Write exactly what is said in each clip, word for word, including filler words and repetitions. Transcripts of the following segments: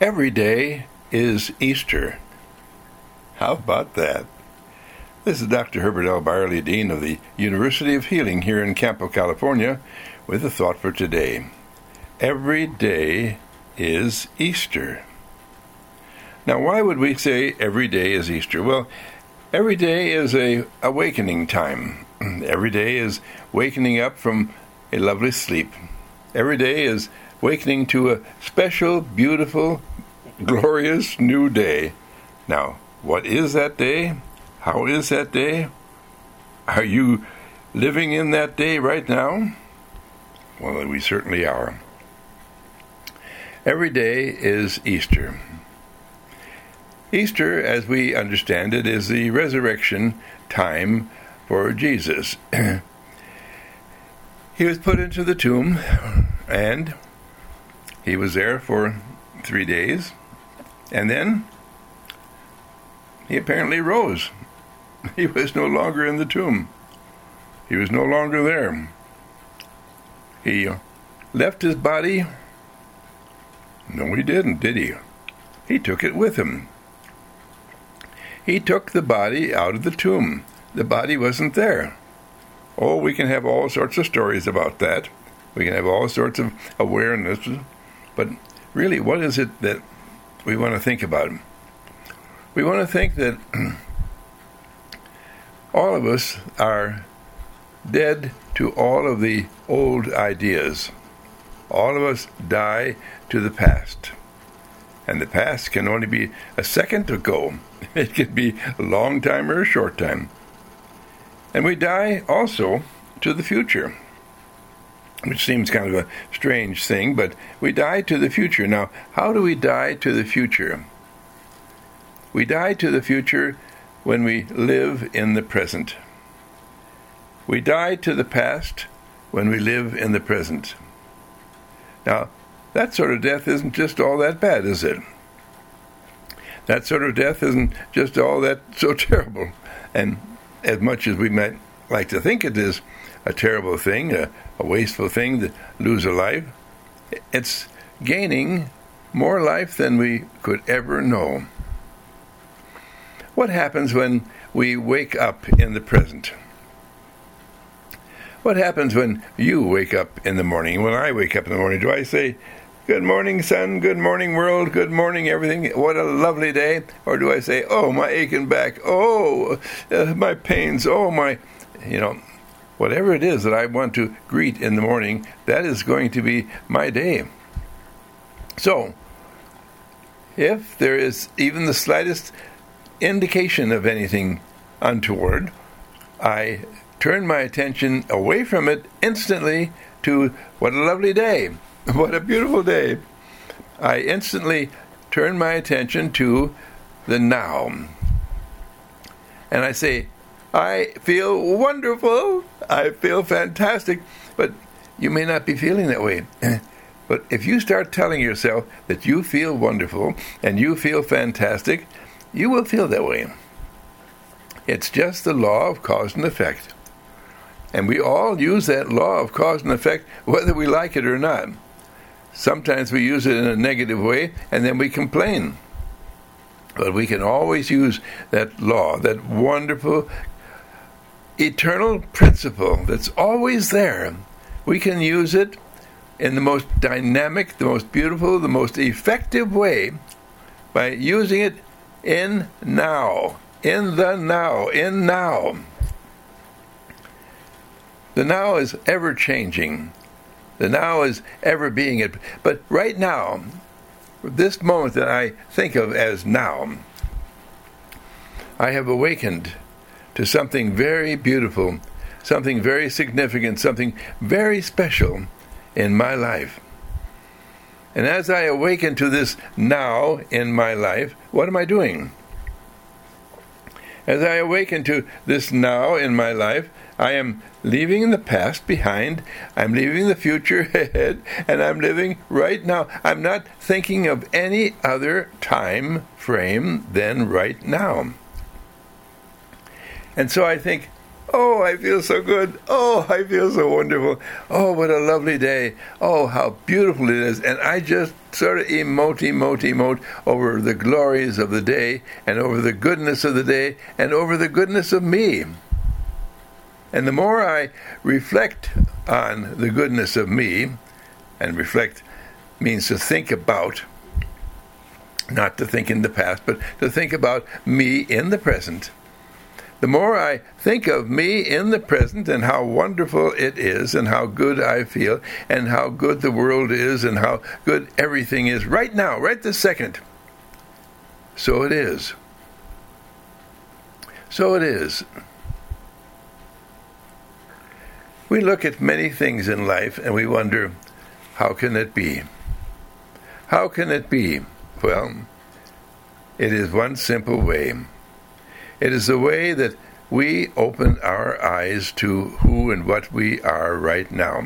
Every day is Easter. How about that? This is Doctor Herbert L. Byerly, Dean of the University of Healing here in Campo, California, with a thought for today. Every day is Easter. Now, why would we say every day is Easter? Well, every day is a awakening time. Every day is wakening up from a lovely sleep. Every day is wakening to a special, beautiful, glorious new day. Now, what is that day? How is that day? Are you living in that day right now? Well, we certainly are. Every day is Easter. Easter, as we understand it, is the resurrection time for Jesus. He was put into the tomb, and he was there for three days, and then he apparently rose. He was no longer in the tomb. He was no longer there. He left his body. No, he didn't, did he? He took it with him. He took the body out of the tomb. The body wasn't there. Oh, we can have all sorts of stories about that. We can have all sorts of awareness. But really, what is it that we want to think about? We want to think that all of us are dead to all of the old ideas. All of us die to the past. And the past can only be a second ago. It can be a long time or a short time. And we die also to the future, which seems kind of a strange thing, but we die to the future. Now, how do we die to the future? We die to the future when we live in the present. We die to the past when we live in the present. Now, that sort of death isn't just all that bad, is it? That sort of death isn't just all that so terrible. And as much as we might like to think it is a terrible thing, a, a wasteful thing to lose a life, it's gaining more life than we could ever know. What happens when we wake up in the present? What happens when you wake up in the morning? When I wake up in the morning, do I say, "Good morning, sun, good morning, world, good morning, everything, what a lovely day"? Or do I say, "Oh, my aching back, oh, uh, my pains, oh, my," you know, whatever it is that I want to greet in the morning, that is going to be my day. So, if there is even the slightest indication of anything untoward, I turn my attention away from it instantly to what a lovely day, what a beautiful day. I instantly turn my attention to the now. And I say, I feel wonderful, I feel fantastic, but you may not be feeling that way. But if you start telling yourself that you feel wonderful and you feel fantastic, you will feel that way. It's just the law of cause and effect. And we all use that law of cause and effect whether we like it or not. Sometimes we use it in a negative way and then we complain. But we can always use that law, that wonderful, eternal principle that's always there. We can use it in the most dynamic, the most beautiful, the most effective way by using it in now, in the now, in now. The now is ever changing. The now is ever being it. But right now, this moment that I think of as now, I have awakened to something very beautiful, something very significant, something very special in my life. And as I awaken to this now in my life, what am I doing? As I awaken to this now in my life, I am leaving the past behind, I'm leaving the future ahead, and I'm living right now. I'm not thinking of any other time frame than right now. And so I think, Oh, I feel so good. Oh, I feel so wonderful. Oh, what a lovely day. Oh, how beautiful it is. And I just sort of emote, emote, emote over the glories of the day and over the goodness of the day and over the goodness of me. And the more I reflect on the goodness of me, and reflect means to think about, not to think in the past, but to think about me in the present. The more I think of me in the present and how wonderful it is and how good I feel and how good the world is and how good everything is right now, right this second. So it is. So it is. We look at many things in life and we wonder, how can it be? How can it be? Well, it is one simple way. It is the way that we open our eyes to who and what we are right now.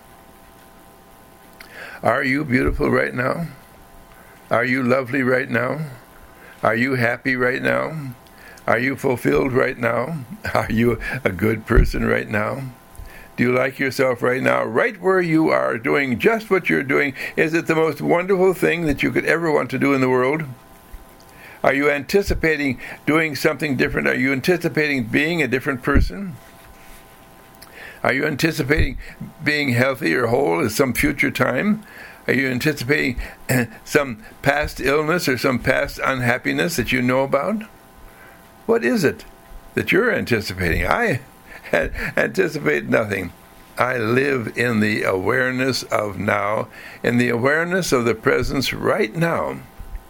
Are you beautiful right now? Are you lovely right now? Are you happy right now? Are you fulfilled right now? Are you a good person right now? Do you like yourself right now, right where you are, doing just what you're doing? Is it the most wonderful thing that you could ever want to do in the world? Are you anticipating doing something different? Are you anticipating being a different person? Are you anticipating being healthy or whole at some future time? Are you anticipating some past illness or some past unhappiness that you know about? What is it that you're anticipating? I anticipate nothing. I live in the awareness of now, in the awareness of the presence right now.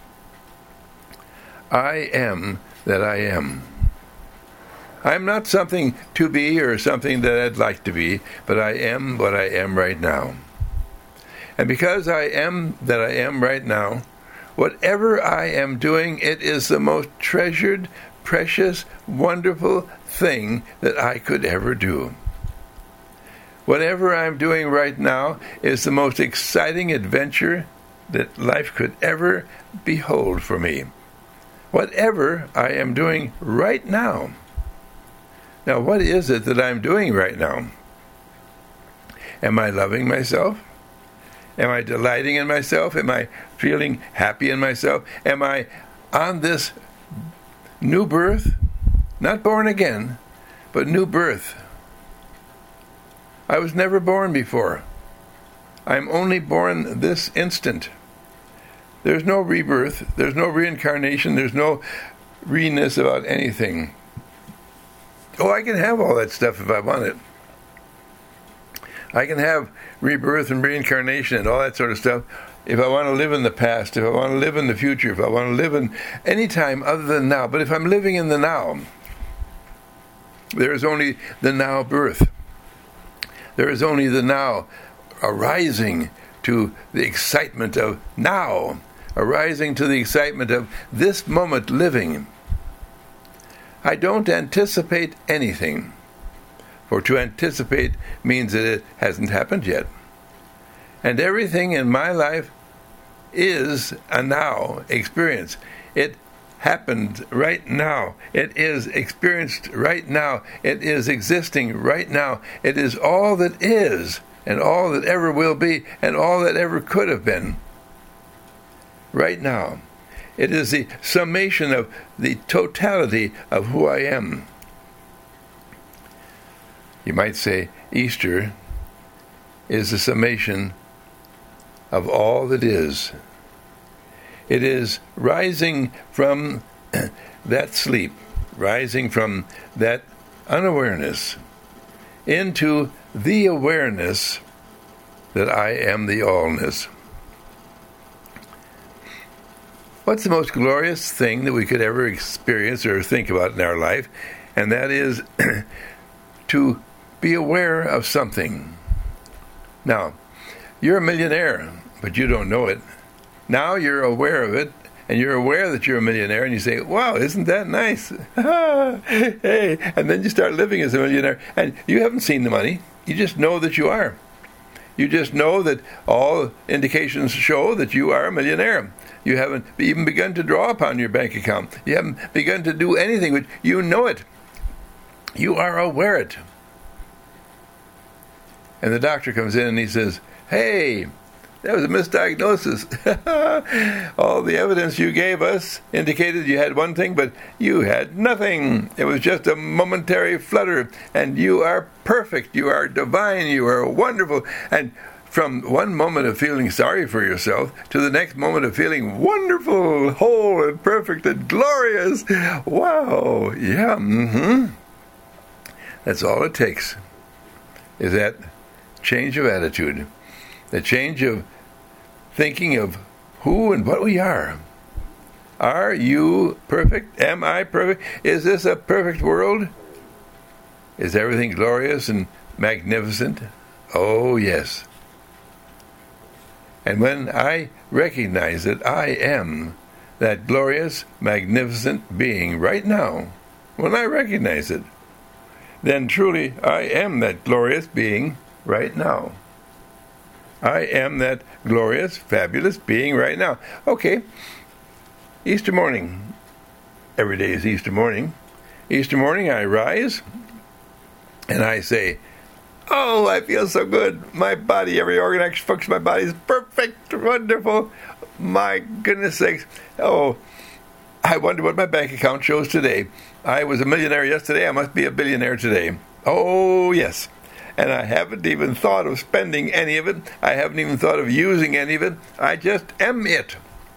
I am that I am. I'm not something to be or something that I'd like to be, but I am what I am right now. And because I am that I am right now, whatever I am doing, it is the most treasured, precious, wonderful thing that I could ever do. Whatever I'm doing right now is the most exciting adventure that life could ever behold for me. Whatever I am doing right now. Now, what is it that I'm doing right now? Am I loving myself? Am I delighting in myself? Am I feeling happy in myself? Am I on this new birth? Not born again, but new birth. I was never born before. I'm only born this instant. There's no rebirth. There's no reincarnation. There's no re-ness about anything. Oh, I can have all that stuff if I want it. I can have rebirth and reincarnation and all that sort of stuff if I want to live in the past, if I want to live in the future, if I want to live in any time other than now. But if I'm living in the now, there is only the now birth. There is only the now arising to the excitement of now, arising to the excitement of this moment living. I don't anticipate anything, for to anticipate means that it hasn't happened yet. And everything in my life is a now experience. It happened right now. It is experienced right now. It is existing right now. It is all that is, and all that ever will be, and all that ever could have been. Right now. It is the summation of the totality of who I am. You might say Easter is the summation of all that is. It is rising from that sleep, rising from that unawareness into the awareness that I am the allness. What's the most glorious thing that we could ever experience or think about in our life? And that is to be aware of something. Now, you're a millionaire, but you don't know it. Now you're aware of it, and you're aware that you're a millionaire, and you say, wow, isn't that nice? Hey, and then you start living as a millionaire, and you haven't seen the money. You just know that you are. You just know that all indications show that you are a millionaire. You haven't even begun to draw upon your bank account. You haven't begun to do anything, but you know it. You are aware it. And the doctor comes in and he says, hey, that was a misdiagnosis. All the evidence you gave us indicated you had one thing, but you had nothing. It was just a momentary flutter, and you are perfect. You are divine. You are wonderful. And from one moment of feeling sorry for yourself to the next moment of feeling wonderful, whole, and perfect, and glorious. Wow. Yeah. Mm-hmm. That's all it takes, is that change of attitude, the change of thinking of who and what we are. Are you perfect? Am I perfect? Is this a perfect world? Is everything glorious and magnificent? Oh, yes. And when I recognize that I am that glorious, magnificent being right now, when I recognize it, then truly I am that glorious being right now. I am that glorious, fabulous being right now. Okay, Easter morning. Every day is Easter morning. Easter morning I rise and I say, oh, I feel so good. My body, every organ, action, function of my body is perfect, wonderful. My goodness sakes. Oh, I wonder what my bank account shows today. I was a millionaire yesterday. I must be a billionaire today. Oh, yes. And I haven't even thought of spending any of it. I haven't even thought of using any of it. I just am it.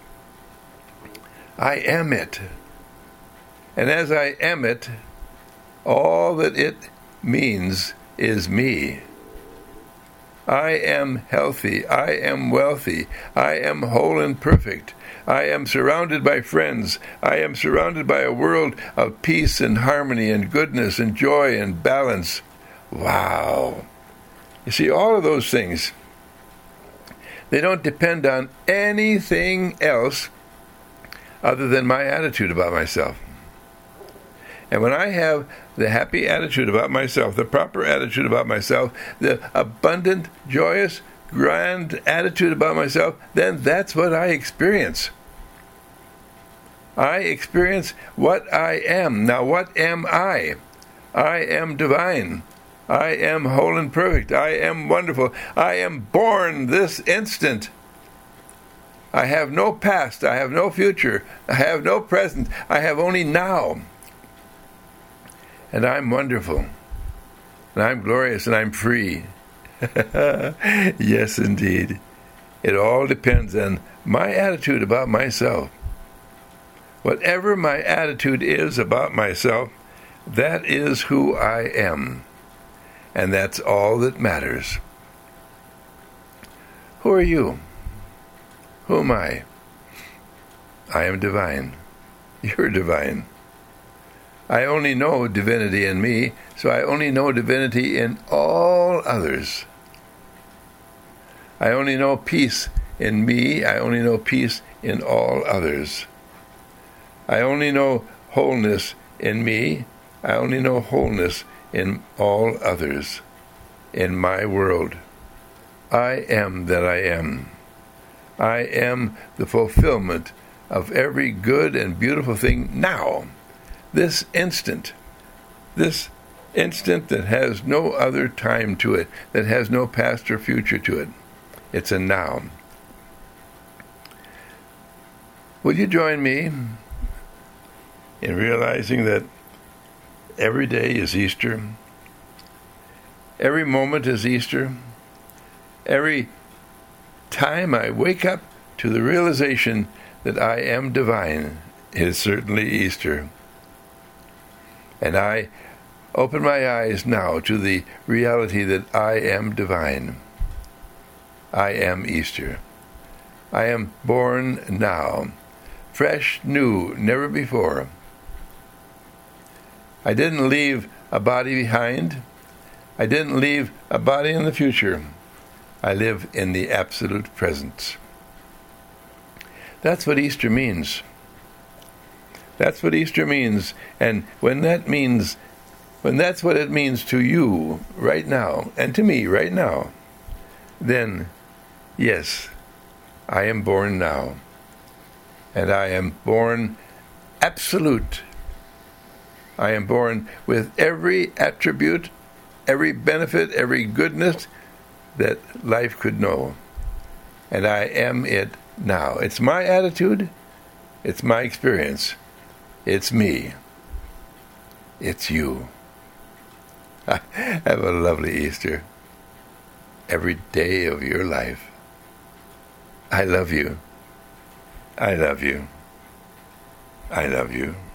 I am it. And as I am it, all that it means is me. I am healthy. I am wealthy. I am whole and perfect. I am surrounded by friends. I am surrounded by a world of peace and harmony and goodness and joy and balance. Wow. You see, all of those things, they don't depend on anything else other than my attitude about myself. And when I have the happy attitude about myself, the proper attitude about myself, the abundant, joyous, grand attitude about myself, then that's what I experience. I experience what I am. Now, what am I? I am divine. I am whole and perfect. I am wonderful. I am born this instant. I have no past. I have no future. I have no present. I have only now. And I'm wonderful. And I'm glorious and I'm free. Yes, indeed. It all depends on my attitude about myself. Whatever my attitude is about myself, that is who I am. And that's all that matters. Who are you? Who am I? I am divine. You're divine. I only know divinity in me, so I only know divinity in all others. I only know peace in me. I only know peace in all others. I only know wholeness in me. I only know wholeness in all others, in my world. I am that I am. I am the fulfillment of every good and beautiful thing now, this instant, this instant that has no other time to it, that has no past or future to it. It's a now. Will you join me in realizing that every day is Easter? Every moment is Easter. Every time I wake up to the realization that I am divine is certainly Easter. And I open my eyes now to the reality that I am divine. I am Easter. I am born now, fresh, new, never before. I didn't leave a body behind. I didn't leave a body in the future. I live in the absolute present. That's what Easter means. That's what Easter means. And when that means, when that's what it means to you right now, and to me right now, then, yes, I am born now. And I am born absolute. I am born with every attribute, every benefit, every goodness that life could know. And I am it now. It's my attitude. It's my experience. It's me. It's you. Have a lovely Easter. Every day of your life. I love you. I love you. I love you.